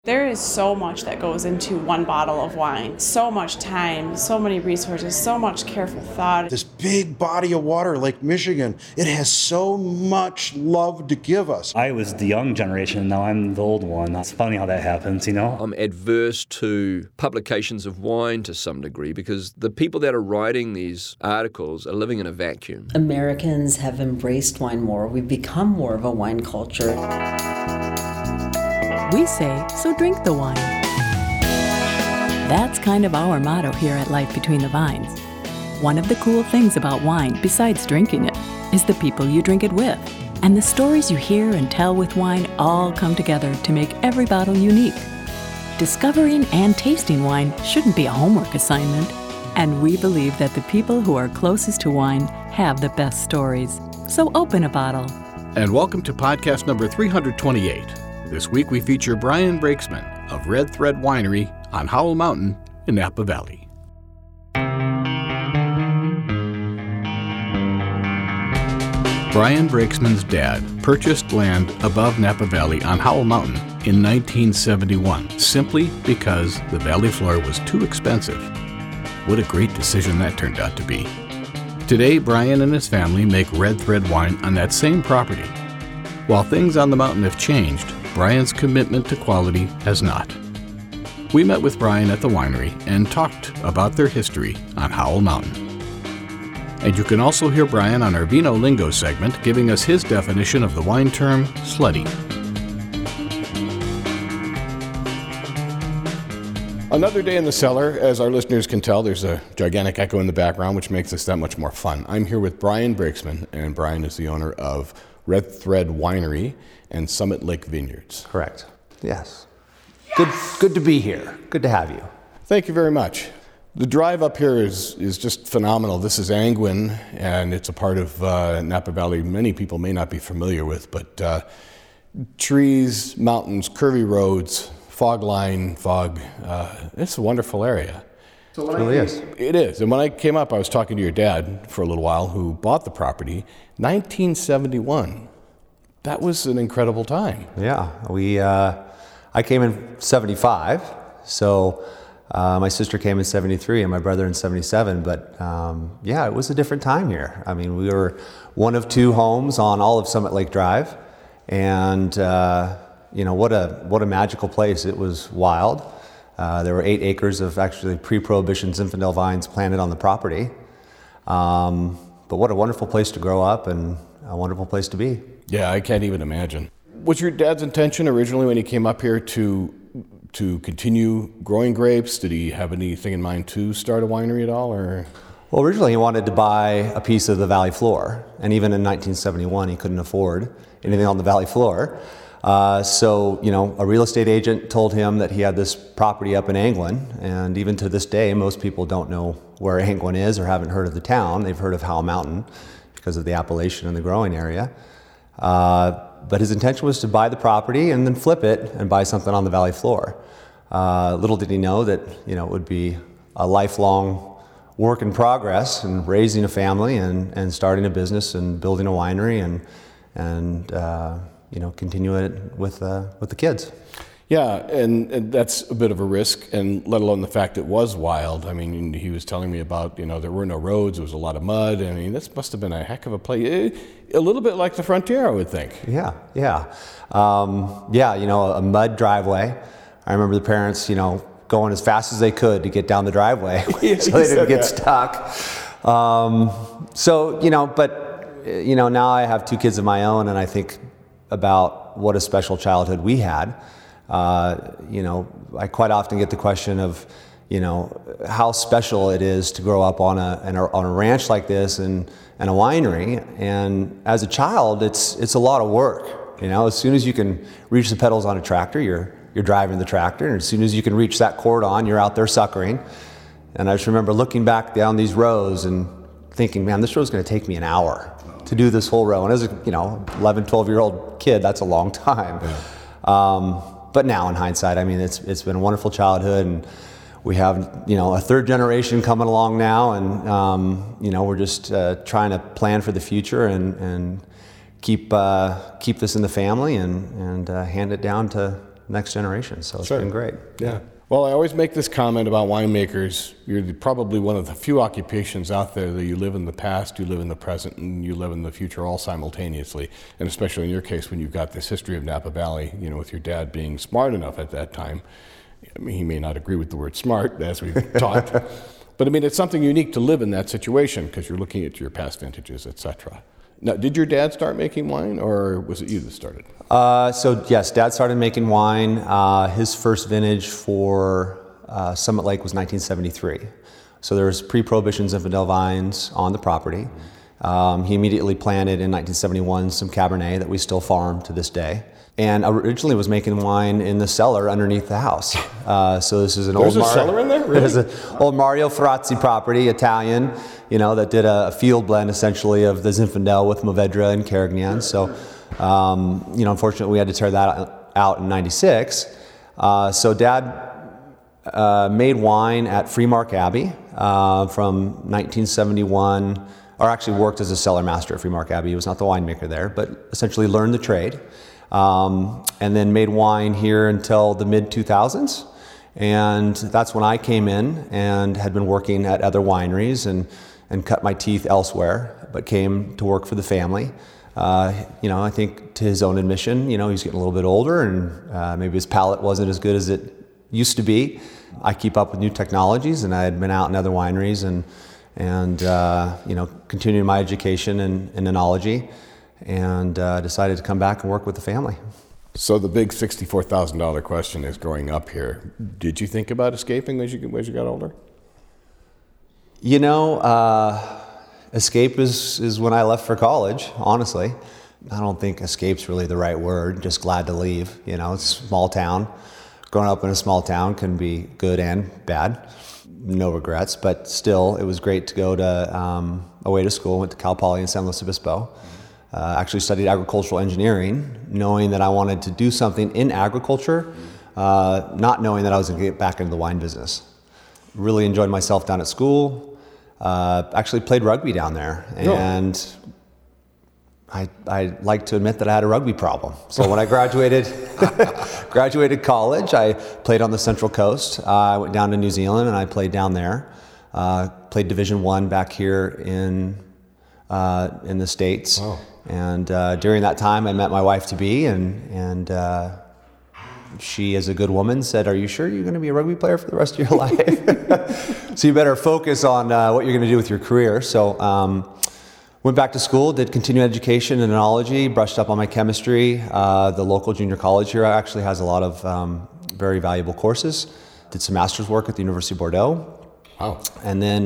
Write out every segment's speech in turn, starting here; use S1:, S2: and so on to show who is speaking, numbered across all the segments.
S1: There is so much that goes into one bottle of wine. So much time, so many resources, so much careful thought.
S2: This big body of water, Lake Michigan, it has so much love to give us.
S3: I was the young generation, now I'm the old one. It's funny how that happens, you know?
S4: I'm adverse to publications of wine to some degree because the people that are writing these articles are living in a vacuum.
S5: Americans have embraced wine more. We've become more of a wine culture.
S6: We say, so drink the wine. That's kind of our motto here at Life Between the Vines. One of the cool things about wine, besides drinking it, is the people you drink it with. And the stories you hear and tell with wine all come together to make every bottle unique. Discovering and tasting wine shouldn't be a homework assignment. And we believe that the people who are closest to wine have the best stories. So open a bottle.
S7: And welcome to podcast number 328. This week we feature Brian Brakesman of Red Thread Winery on Howell Mountain in Napa Valley. Brian Brakesman's dad purchased land above Napa Valley on Howell Mountain in 1971 simply because the valley floor was too expensive. What a great decision that turned out to be. Today, Brian and his family make Red Thread wine on that same property. While things on the mountain have changed, Brian's commitment to quality has not. We met with Brian at the winery and talked about their history on Howell Mountain. And you can also hear Brian on our Vino Lingo segment giving us his definition of the wine term slutty. Another day in the cellar. As our listeners can tell, there's a gigantic echo in the background, which makes this that much more fun. I'm here with Brian Brakesman, and Brian is the owner of Red Thread Winery and Summit Lake Vineyards.
S8: Correct. Yes. Good to be here. Good to have you.
S7: Thank you very much. The drive up here is just phenomenal. This is Angwin, and it's a part of Napa Valley many people may not be familiar with, but trees, mountains, curvy roads, fog. It's a wonderful area.
S8: So it really is.
S7: It is. And when I came up, I was talking to your dad for a little while, who bought the property, 1971. That was an incredible time.
S8: Yeah. I came in 75, so my sister came in 73 and my brother in 77, but yeah, it was a different time here. I mean, we were one of two homes on all of Summit Lake Drive, and you know, what a magical place. It was wild. There were 8 acres of actually pre-Prohibition Zinfandel vines planted on the property. But what a wonderful place to grow up and a wonderful place to be.
S7: Yeah, I can't even imagine. Was your dad's intention originally when he came up here to continue growing grapes? Did he have anything in mind to start a winery at all, or?
S8: Well, originally he wanted to buy a piece of the valley floor, and even in 1971 he couldn't afford anything on the valley floor. So, you know, a real estate agent told him that he had this property up in Angwin, and even to this day, most people don't know where Angwin is or haven't heard of the town. They've heard of Howell Mountain because of the appellation and the growing area. But his intention was to buy the property and then flip it and buy something on the valley floor. Little did he know that, you know, it would be a lifelong work in progress and raising a family and starting a business and building a winery and you know, continue it with the kids.
S7: Yeah, and that's a bit of a risk, and let alone the fact it was wild. I mean, he was telling me about, you know, there were no roads, there was a lot of mud. I mean, this must have been a heck of a place. A little bit like the Frontier, I would think.
S8: Yeah. You know, a mud driveway. I remember the parents, you know, going as fast as they could to get down the driveway so they didn't get stuck. So, you know, but, you know, now I have 2 kids of my own, and I think about what a special childhood we had. You know, I quite often get the question of, you know, how special it is to grow up on a ranch like this and a winery. And as a child, it's a lot of work. You know, as soon as you can reach the pedals on a tractor, you're driving the tractor, and as soon as you can reach that cordon, you're out there suckering. And I just remember looking back down these rows and thinking, man, this row's going to take me an hour to do this whole row. And as a, you know, 11, 12-year-old kid, that's a long time. Yeah. But now in hindsight, I mean, it's been a wonderful childhood, and we have, you know, a 3rd generation coming along now, and you know, we're just trying to plan for the future and keep this in the family and hand it down to next generation. So it's
S9: Sure.
S8: been great.
S9: Yeah. Well, I always make this comment about winemakers. You're probably one of the few occupations out there that you live in the past, you live in the present, and you live in the future all simultaneously. And especially in your case, when you've got this history of Napa Valley, with your dad being smart enough at that time. I mean, he may not agree with the word smart, as we've talked. But I mean, it's something unique to live in that situation because you're looking at your past vintages, etc. Now, did your dad start making wine, or was it you that started?
S8: So yes, Dad started making wine. His first vintage for Summit Lake was 1973. So there was pre-Prohibition Zinfandel vines on the property. He immediately planted in 1971 some Cabernet that we still farm to this day. And originally was making wine in the cellar underneath the house. So this is an
S9: There's a cellar in there? Really?
S8: There's an old Mario Ferrazzi property, Italian, that did a field blend essentially of the Zinfandel with Mourvedre and Carignan. So, unfortunately we had to tear that out in '96. So Dad made wine at Freemark Abbey from 1971, or actually worked as a cellar master at Freemark Abbey. He was not the winemaker there, but essentially learned the trade. And then made wine here until the mid-2000s. And that's when I came in and had been working at other wineries and cut my teeth elsewhere, but came to work for the family. I think to his own admission, he's getting a little bit older and maybe his palate wasn't as good as it used to be. I keep up with new technologies, and I had been out in other wineries and continuing my education in enology. And decided to come back and work with the family.
S9: So the big $64,000 question is, growing up here, did you think about escaping as you got older?
S8: Escape is when I left for college, honestly. I don't think escape's really the right word, just glad to leave. It's a small town. Growing up in a small town can be good and bad. No regrets, but still, it was great to go away to school. Went to Cal Poly in San Luis Obispo. Actually studied agricultural engineering, knowing that I wanted to do something in agriculture, not knowing that I was going to get back into the wine business. Really enjoyed myself down at school. Actually played rugby down there, and I like to admit that I had a rugby problem. So when I graduated college, I played on the Central Coast. I went down to New Zealand and I played down there. Played Division I back here in the States.
S9: Wow.
S8: And during that time, I met my wife-to-be, and she, as a good woman, said, "Are you sure you're going to be a rugby player for the rest of your life? So you better focus on what you're going to do with your career." So went back to school, did continuing education in enology, brushed up on my chemistry. The local junior college here actually has a lot of very valuable courses. Did some master's work at the University of Bordeaux.
S9: Wow.
S8: And then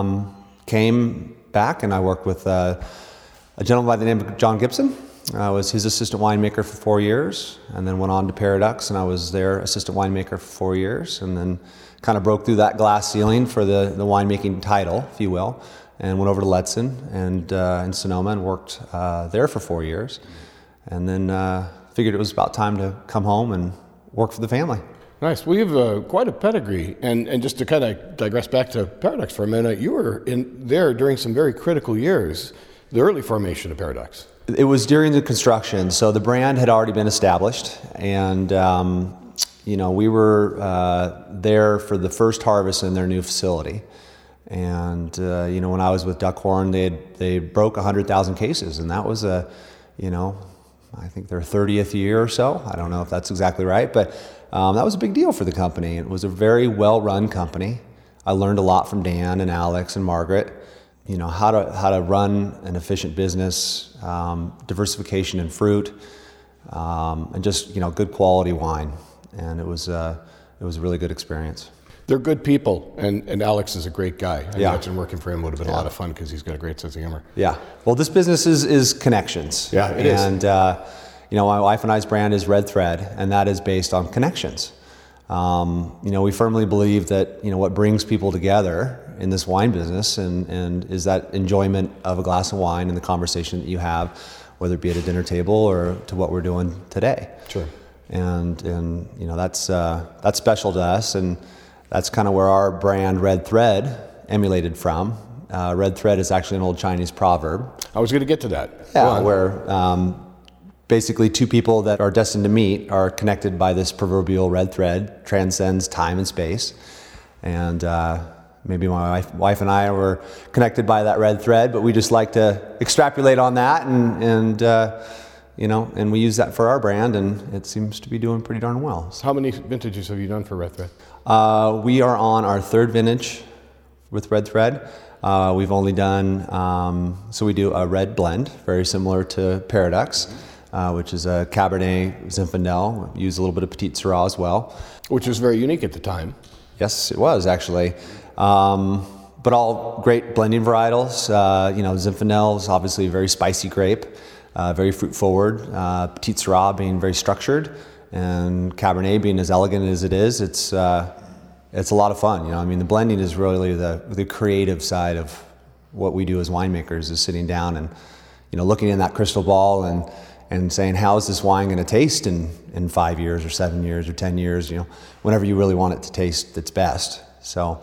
S8: came back and I worked with a gentleman by the name of John Gibson. I was his assistant winemaker for 4 years, and then went on to Paradox, and I was their assistant winemaker for 4 years, and then kind of broke through that glass ceiling for the winemaking title, if you will, and went over to Letson and in Sonoma and worked there for 4 years, and then figured it was about time to come home and work for the family.
S9: Nice. Well, you have quite a pedigree, and just to kind of digress back to Paradox for a minute, you were in there during some very critical years, the early formation of Paradox.
S8: It was during the construction, so the brand had already been established, and we were there for the first harvest in their new facility. And when I was with Duckhorn, they broke 100,000 cases, and that was I think their 30th year or so. I don't know if that's exactly right, but that was a big deal for the company. It was a very well-run company. I learned a lot from Dan and Alex and Margaret. How to run an efficient business, diversification in fruit, and just good quality wine. And it was a really good experience.
S9: They're good people, and Alex is a great guy. I
S8: Yeah.
S9: imagine working for him would have been a lot of fun because he's got a great sense of humor.
S8: Yeah. Well, this business is connections.
S9: Yeah, it is.
S8: And my wife and I's brand is Red Thread, and that is based on connections. We firmly believe that what brings people together in this wine business and is that enjoyment of a glass of wine and the conversation that you have, whether it be at a dinner table or to what we're doing today.
S9: Sure.
S8: And that's special to us, and that's kind of where our brand Red Thread emulated from. Red thread is actually an old Chinese proverb.
S9: I was going to get to that.
S8: Yeah, where basically two people that are destined to meet are connected by this proverbial red thread, transcends time and space. And maybe my wife and I were connected by that red thread, but we just like to extrapolate on that, and we use that for our brand, and it seems to be doing pretty darn well. So.
S9: How many vintages have you done for Red Thread?
S8: We are on our third vintage with Red Thread. We've only done, so we do a red blend, very similar to Paradox, which is a Cabernet Zinfandel. We use a little bit of Petit Syrah as well.
S9: Which was very unique at the time.
S8: Yes, it was actually. But all great blending varietals. Zinfandel is obviously a very spicy grape, very fruit forward. Petit Syrah being very structured, and Cabernet being as elegant as it is. It's a lot of fun. The blending is really the creative side of what we do as winemakers, is sitting down and looking in that crystal ball and saying, how is this wine going to taste in 5 years or 7 years or 10 years, whenever you really want it to taste its best. So,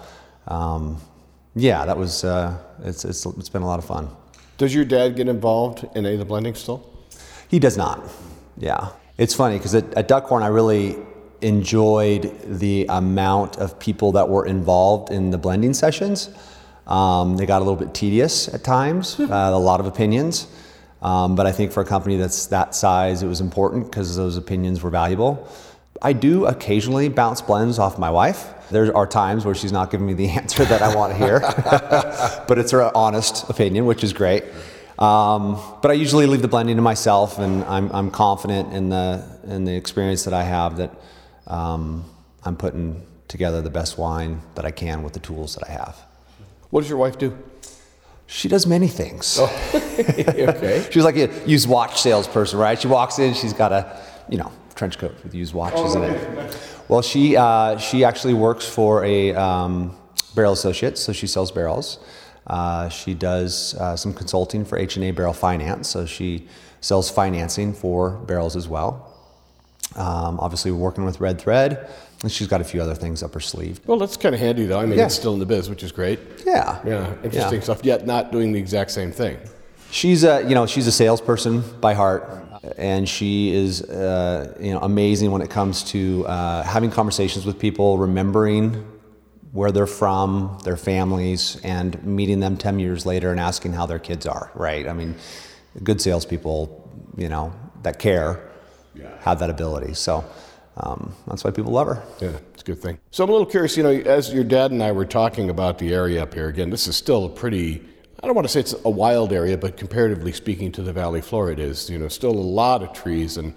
S8: that was, it's been a lot of fun.
S9: Does your dad get involved in any of the blending still?
S8: He does not, yeah. It's funny, because at Duckhorn, I really enjoyed the amount of people that were involved in the blending sessions. They got a little bit tedious at times, a lot of opinions. But I think for a company that's that size, it was important because those opinions were valuable. I do occasionally bounce blends off my wife. There are times where she's not giving me the answer that I want to hear, but it's her honest opinion, which is great. But I usually leave the blending to myself, and I'm confident in the experience that I have that I'm putting together the best wine that I can with the tools that I have.
S9: What does your wife do?
S8: She does many things.
S9: Oh. Okay.
S8: She's like a used watch salesperson, right? She walks in, she's got a, trench coat with used watches in it. Well, she actually works for a Barrel Associates, so she sells barrels. She does some consulting for H&A Barrel Finance, so she sells financing for barrels as well. Obviously, we're working with Red Thread, and she's got a few other things up her sleeve.
S9: Well, that's kind of handy, though. It's still in the biz, which is great.
S8: Yeah.
S9: Yeah, interesting stuff, yet not doing the exact same thing.
S8: She's she's a salesperson by heart, and she is, amazing when it comes to having conversations with people, remembering where they're from, their families, and meeting them 10 years later and asking how their kids are, right? Good salespeople, that care, have that ability. So that's why people love her.
S9: Yeah, it's a good thing. So I'm a little curious, as your dad and I were talking about the area up here, again, this is still a pretty, I don't want to say it's a wild area, but comparatively speaking to the valley floor, it is, still a lot of trees and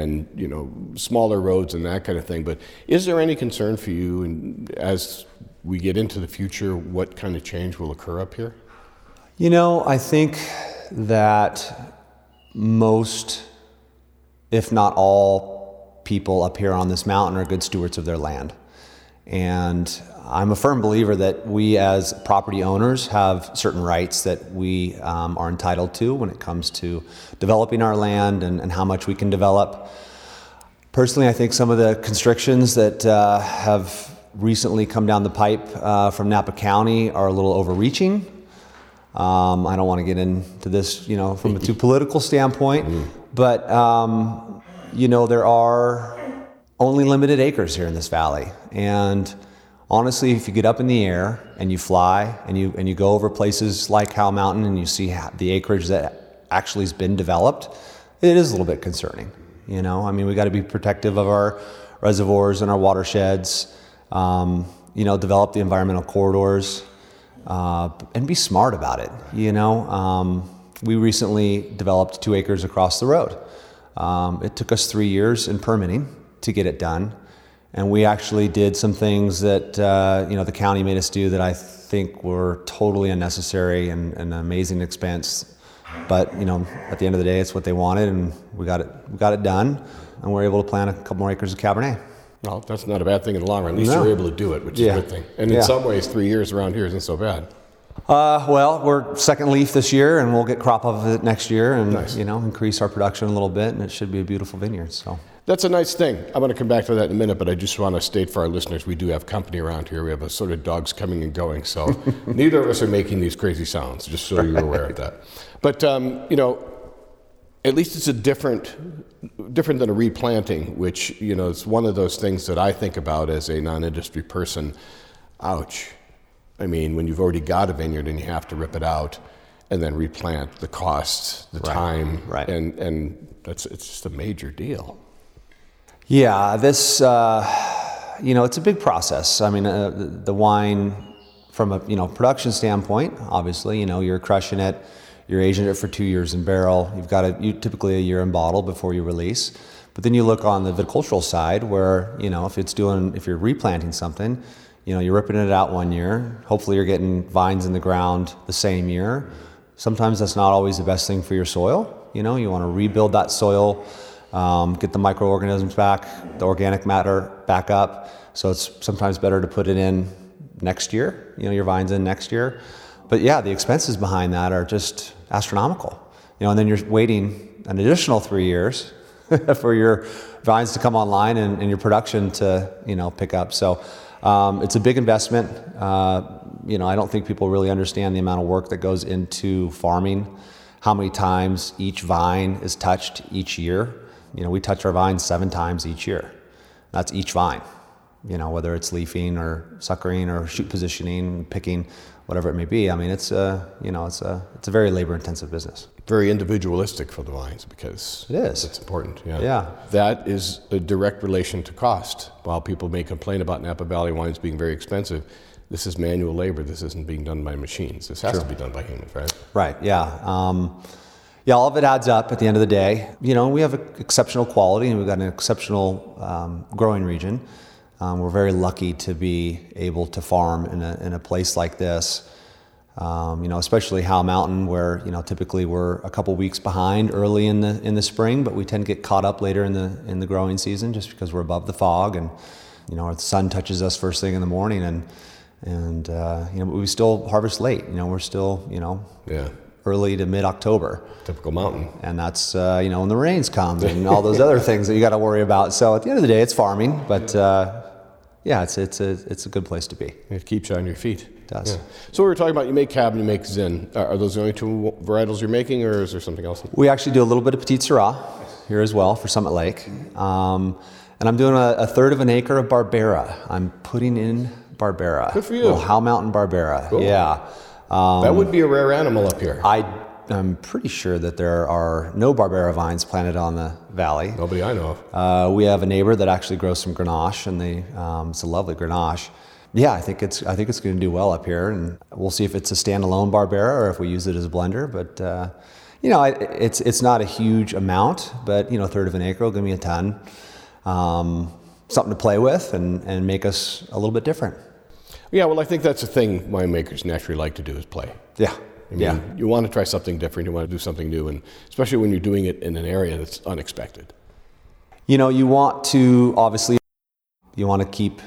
S9: smaller roads and that kind of thing. But is there any concern for you, and as we get into the future, what kind of change will occur up here?
S8: I think that most, if not all, people up here on this mountain are good stewards of their land. And I'm a firm believer that we as property owners have certain rights that we are entitled to when it comes to developing our land and how much we can develop. Personally, I think some of the constrictions that have recently come down the pipe from Napa County are a little overreaching. I don't want to get into this, from a too political standpoint, but there are only limited acres here in this valley, and honestly, if you get up in the air and you fly and you go over places like Howell Mountain and you see the acreage that actually has been developed, it is a little bit concerning. We got to be protective of our reservoirs and our watersheds. Develop the environmental corridors, and be smart about it. We recently developed 2 acres across the road. It took us 3 years in permitting to get it done. And we actually did some things that, the county made us do that I think were totally unnecessary and an amazing expense. But, at the end of the day, it's what they wanted, and we got it done, and we're able to plant a couple more acres of Cabernet.
S9: Well, that's not a bad thing in the long run. At least you're able to do it, which is a good thing. And in some ways, 3 years around here isn't so bad.
S8: Well, we're second leaf this year, and we'll get crop of it next year, and
S9: nice.
S8: Increase our production a little bit, and it should be a beautiful vineyard. So
S9: that's a nice thing. I'm going to come back to that in a minute, but I just want to state for our listeners, we do have company around here. We have a sort of dogs coming and going, so neither of us are making these crazy sounds. Just so you're aware of that. But at least it's different than a replanting, which, it's one of those things that I think about as a non-industry person. Ouch. I mean, when you've already got a vineyard and you have to rip it out and then replant, the costs, the time, and it's just a major deal.
S8: Yeah, this, it's a big process. I mean, the wine, from a production standpoint, obviously, you're crushing it, you're aging it for 2 years in barrel. You've got typically a year in bottle before you release. But then you look on the viticultural side, where if you're replanting something, you're ripping it out 1 year. Hopefully, you're getting vines in the ground the same year. Sometimes that's not always the best thing for your soil. You want to rebuild that soil, get the microorganisms back, the organic matter back up. So it's sometimes better to put it in next year, your vines in next year. But yeah, the expenses behind that are just astronomical. And then you're waiting an additional 3 years for your vines to come online and your production to, pick up. So it's a big investment. I don't think people really understand the amount of work that goes into farming, how many times each vine is touched each year. We touch our vines 7 times each year. That's each vine, whether it's leafing or suckering or shoot positioning, picking, whatever it may be. I mean, it's a very labor-intensive business.
S9: Very individualistic for the vines, because
S8: it is.
S9: It's important.
S8: Yeah.
S9: That is a direct relation to cost. While people may complain about Napa Valley wines being very expensive, this is manual labor. This isn't being done by machines. This has to be done by humans, right?
S8: Right. Yeah. All of it adds up at the end of the day. We have exceptional quality, and we've got an exceptional growing region. We're very lucky to be able to farm in a place like this, especially Howell Mountain, where typically we're a couple weeks behind early in the spring, but we tend to get caught up later in the growing season just because we're above the fog, and the sun touches us first thing in the morning, and we still harvest late. We're still early to mid-October.
S9: Typical mountain.
S8: And that's when the rains come and all those other things that you got to worry about. So at the end of the day, it's farming, but it's a good place to be.
S9: It keeps you on your feet.
S8: It does.
S9: Yeah. So we were talking about, you make Cab and you make Zin. Are those the only 2 varietals you're making, or is there something else?
S8: We actually do a little bit of Petit Syrah here as well for Summit Lake. And I'm doing a third of an acre of Barbera. I'm putting in Barbera.
S9: Good for you.
S8: Howell Mountain Barbera. Cool. Yeah.
S9: That would be a rare animal up here.
S8: I'm pretty sure that there are no Barbera vines planted on the valley.
S9: Nobody I know of.
S8: We have a neighbor that actually grows some Grenache, and it's a lovely Grenache. Yeah, I think it's going to do well up here, and we'll see if it's a standalone Barbera or if we use it as a blender. But it's not a huge amount, but a third of an acre will give me a ton. Something to play with and make us a little bit different.
S9: Yeah, well, I think that's the thing winemakers naturally like to do, is play.
S8: Yeah.
S9: You want to try something different, you want to do something new, and especially when you're doing it in an area that's unexpected.
S8: You want to, obviously, keep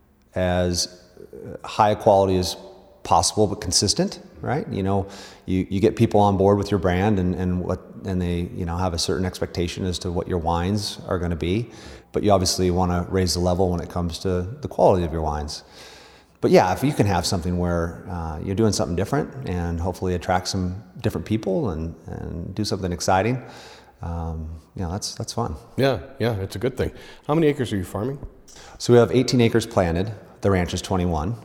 S8: as high a quality as possible, but consistent, right? You get people on board with your brand and they, have a certain expectation as to what your wines are going to be, but you obviously want to raise the level when it comes to the quality of your wines. But yeah, if you can have something where you're doing something different and hopefully attract some different people and do something exciting, that's fun.
S9: Yeah, it's a good thing. How many acres are you farming?
S8: So we have 18 acres planted. The ranch is 21.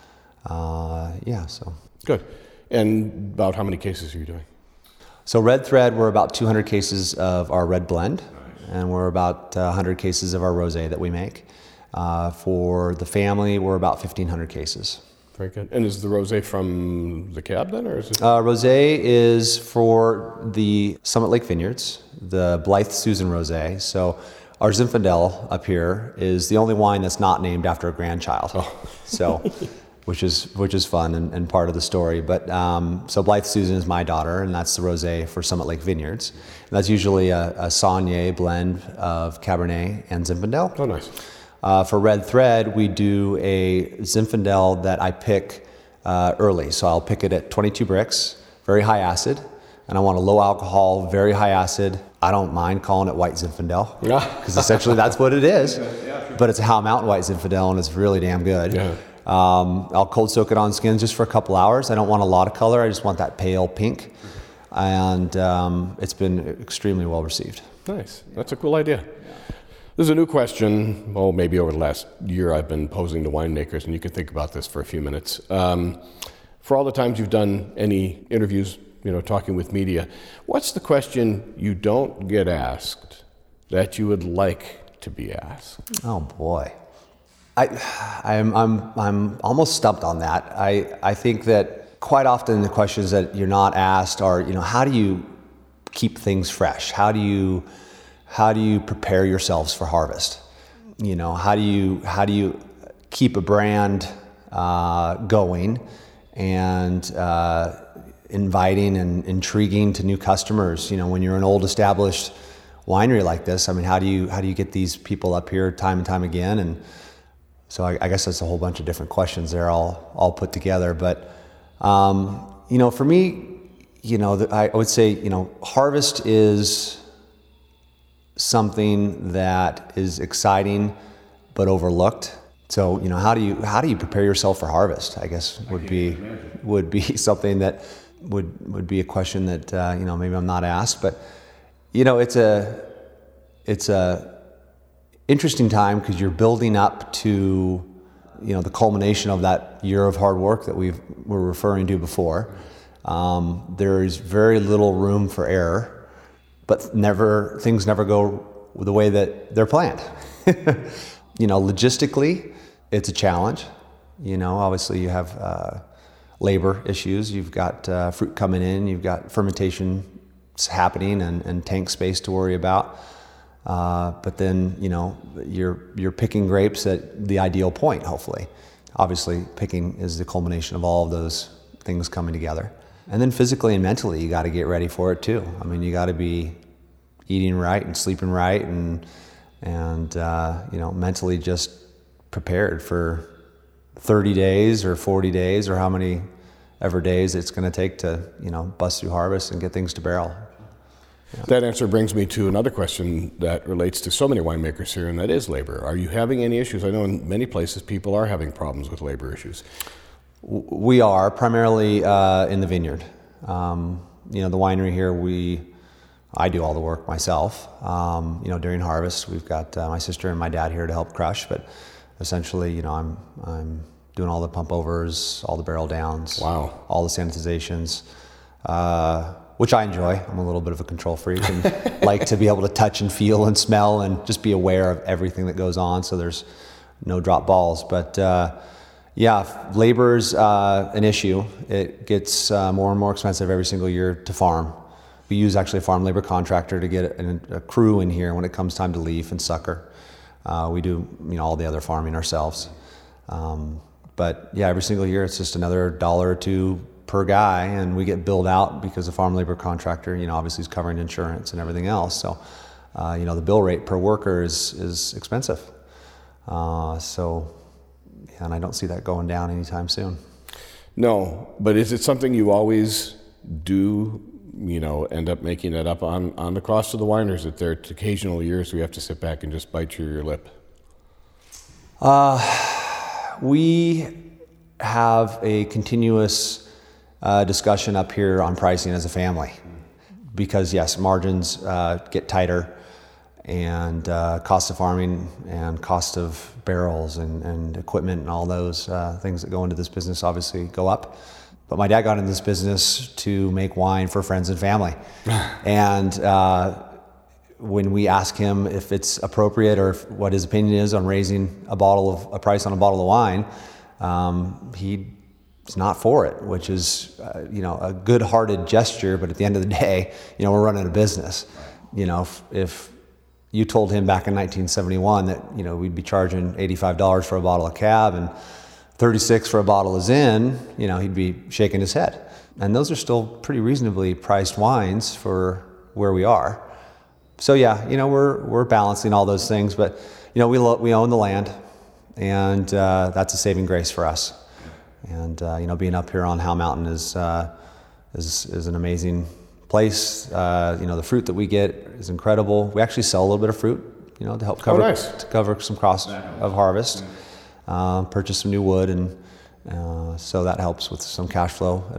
S9: Good. And about how many cases are you doing?
S8: So Red Thread, we're about 200 cases of our red blend, and we're about 100 cases of our rosé that we make. For the family, we're about 1,500 cases.
S9: Very good. And is the rosé from the Cab then, or is it?
S8: Rosé is for the Summit Lake Vineyards, the Blythe Susan Rosé. So our Zinfandel up here is the only wine that's not named after a grandchild. So, which is fun and part of the story. But so Blythe Susan is my daughter, and that's the rosé for Summit Lake Vineyards. And that's usually a Saunier blend of Cabernet and Zinfandel.
S9: Oh, nice.
S8: For Red Thread, we do a Zinfandel that I pick early. So I'll pick it at 22 bricks, very high acid, and I want a low alcohol, very high acid. I don't mind calling it white Zinfandel, because essentially that's what it is. But it's a Howell Mountain white Zinfandel, and it's really damn good.
S9: Yeah.
S8: I'll cold soak it on skins just for a couple hours. I don't want a lot of color. I just want that pale pink. and it's been extremely well received.
S9: Nice. That's a cool idea. There's a new question, maybe over the last year I've been posing to winemakers, and you can think about this for a few minutes. For all the times you've done any interviews, talking with media, what's the question you don't get asked that you would like to be asked?
S8: Oh boy, I'm almost stumped on that. I think that quite often the questions that you're not asked are, how do you keep things fresh? How do you prepare yourselves for harvest? How do you keep a brand going and inviting and intriguing to new customers? When you're an old established winery like this, how do you get these people up here time and time again? And so I guess that's a whole bunch of different questions there all put together. But for me, I would say harvest is something that is exciting but overlooked. So how do you prepare yourself for harvest? I guess would be something that would be a question that maybe I'm not asked. But it's a interesting time because you're building up to the culmination of that year of hard work that we were referring to before. There's very little room for error. But things never go the way that they're planned. Logistically, it's a challenge. Obviously you have labor issues. You've got fruit coming in. You've got fermentation happening and tank space to worry about. But then you're picking grapes at the ideal point. Hopefully, obviously, picking is the culmination of all of those things coming together. And then physically and mentally, you got to get ready for it too. You got to be eating right and sleeping right, and mentally just prepared for 30 days or 40 days or how many ever days it's going to take to bust through harvest and get things to barrel. Yeah.
S9: That answer brings me to another question that relates to so many winemakers here, and that is labor. Are you having any issues? I know in many places people are having problems with labor issues.
S8: We are primarily in the vineyard. The winery here, I do all the work myself. During harvest, we've got my sister and my dad here to help crush, but essentially, I'm doing all the pump overs, all the barrel downs,
S9: wow,
S8: all the sanitizations, which I enjoy. I'm a little bit of a control freak and like to be able to touch and feel and smell and just be aware of everything that goes on, so there's no drop balls. But labor's an issue. It gets more and more expensive every single year to farm. We use actually a farm labor contractor to get a crew in here when it comes time to leaf and sucker. We do all the other farming ourselves. But every single year it's just another $1 or $2 per guy, and we get billed out because the farm labor contractor, obviously is covering insurance and everything else. So, the bill rate per worker is expensive. And I don't see that going down anytime soon.
S9: No, but is it something you always do, end up making that up on the cost of the wine, or is it there occasional years we have to sit back and just bite your lip?
S8: We have a continuous discussion up here on pricing as a family because, yes, margins get tighter, and cost of farming and cost of barrels and equipment and all those things that go into this business obviously go up. But my dad got into this business to make wine for friends and family. And when we ask him if it's appropriate or what his opinion is on raising a price on a bottle of wine, he's not for it, which is a good-hearted gesture. But at the end of the day, we're running a business. If you told him back in 1971 that we'd be charging $85 for a bottle of Cab and $36 for a bottle of Zin, he'd be shaking his head. And those are still pretty reasonably priced wines for where we are. So we're balancing all those things, but we own the land, and that's a saving grace for us. And being up here on Howell Mountain is an amazing place. The fruit that we get is incredible. We actually sell a little bit of fruit, to help cover some cost of harvest. Purchase some new wood, and so that helps with some cash flow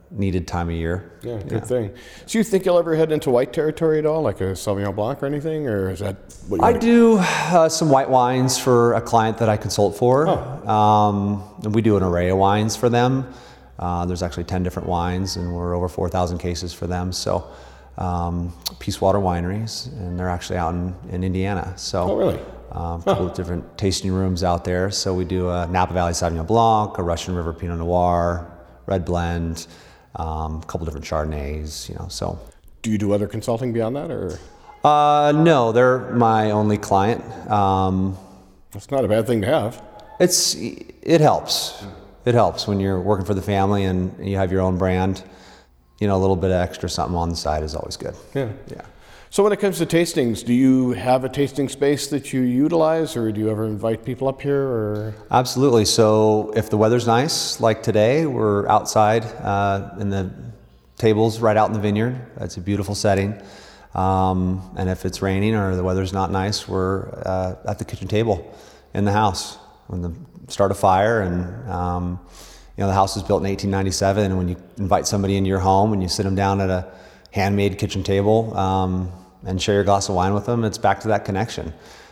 S8: needed time of year.
S9: Yeah, good thing. So you think you'll ever head into white territory at all, like a Sauvignon Blanc or anything, or is that what you
S8: do some white wines for a client that I consult for. And we do an array of wines for them. There's actually 10 different wines, and we're over 4,000 cases for them. So Peace Water Wineries, and they're actually out in Indiana. So,
S9: oh, really?
S8: A couple of different tasting rooms out there. So we do a Napa Valley Sauvignon Blanc, a Russian River Pinot Noir, red blend, a couple different Chardonnays, so.
S9: Do you do other consulting beyond that, or?
S8: No, they're my only client.
S9: That's not a bad thing to have.
S8: It helps. It helps when you're working for the family and you have your own brand. A little bit of extra something on the side is always good.
S9: Yeah.
S8: Yeah.
S9: So when it comes to tastings, do you have a tasting space that you utilize, or do you ever invite people up here? Or?
S8: Absolutely. So if the weather's nice, like today, we're outside in the tables right out in the vineyard. It's a beautiful setting. And if it's raining or the weather's not nice, we're at the kitchen table in the house. Start a fire, and the house was built in 1897, and when you invite somebody into your home and you sit them down at a handmade kitchen table and share your glass of wine with them, it's back to that connection.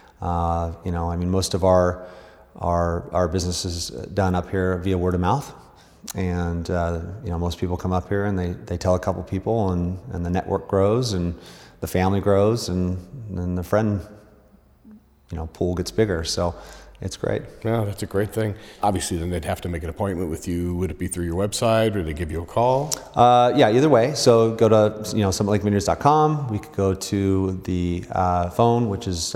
S8: Most of our business is done up here via word of mouth, and most people come up here and they tell a couple people, and the network grows and the family grows, and then the friend pool gets bigger. So it's great.
S9: Yeah, that's a great thing. Obviously, then they'd have to make an appointment with you. Would it be through your website, or they give you a call?
S8: Yeah, either way. So go to summitlakevineyards.com. We could go to the phone, which is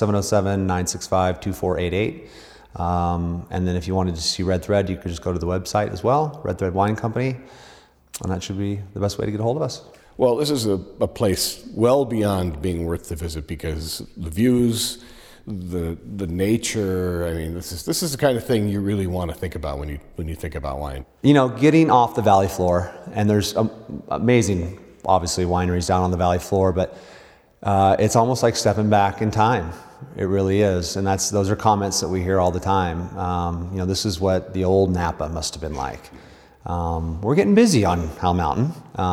S8: 707-965-2488. And then if you wanted to see Red Thread, you could just go to the website as well, Red Thread Wine Company, and that should be the best way to get a hold of us.
S9: Well, this is a place well beyond being worth the visit, because the views, the nature. I mean, this is the kind of thing you really want to think about when you think about wine.
S8: Getting off the valley floor, and there's amazing, obviously, wineries down on the valley floor, but it's almost like stepping back in time. It really is, and those are comments that we hear all the time. This is what the old Napa must have been like. We're getting busy on Howell Mountain.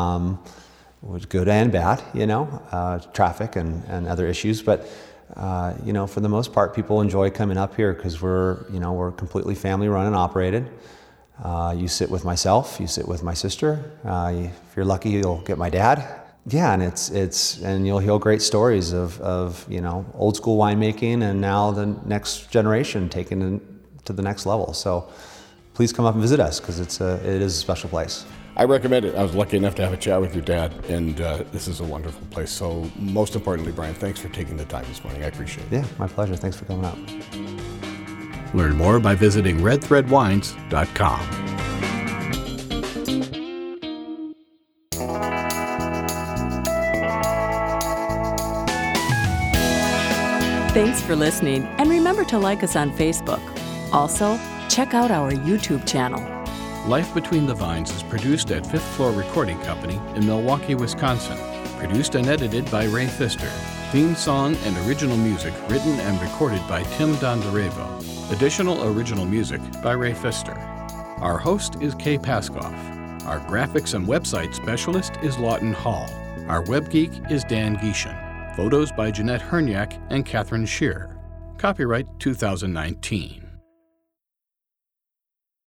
S8: Was good and bad, traffic and other issues, but. For the most part, people enjoy coming up here because we're completely family run and operated. You sit with myself, you sit with my sister. If you're lucky, you'll get my dad. Yeah, and and you'll hear great stories of old school winemaking, and now the next generation taking it to the next level. So please come up and visit us, because it is a special place.
S9: I recommend it. I was lucky enough to have a chat with your dad, and this is a wonderful place. So most importantly, Brian, thanks for taking the time this morning. I appreciate it.
S8: Yeah, my pleasure. Thanks for coming out.
S7: Learn more by visiting redthreadwines.com.
S6: Thanks for listening, and remember to like us on Facebook. Also, check out our YouTube channel.
S7: Life Between the Vines is produced at Fifth Floor Recording Company in Milwaukee, Wisconsin. Produced and edited by Ray Pfister. Theme song and original music written and recorded by Tim Dondarevo. Additional original music by Ray Pfister. Our host is Kay Paskoff. Our graphics and website specialist is Lawton Hall. Our web geek is Dan Gieshin. Photos by Jeanette Herniak and Catherine Shearer. Copyright 2019.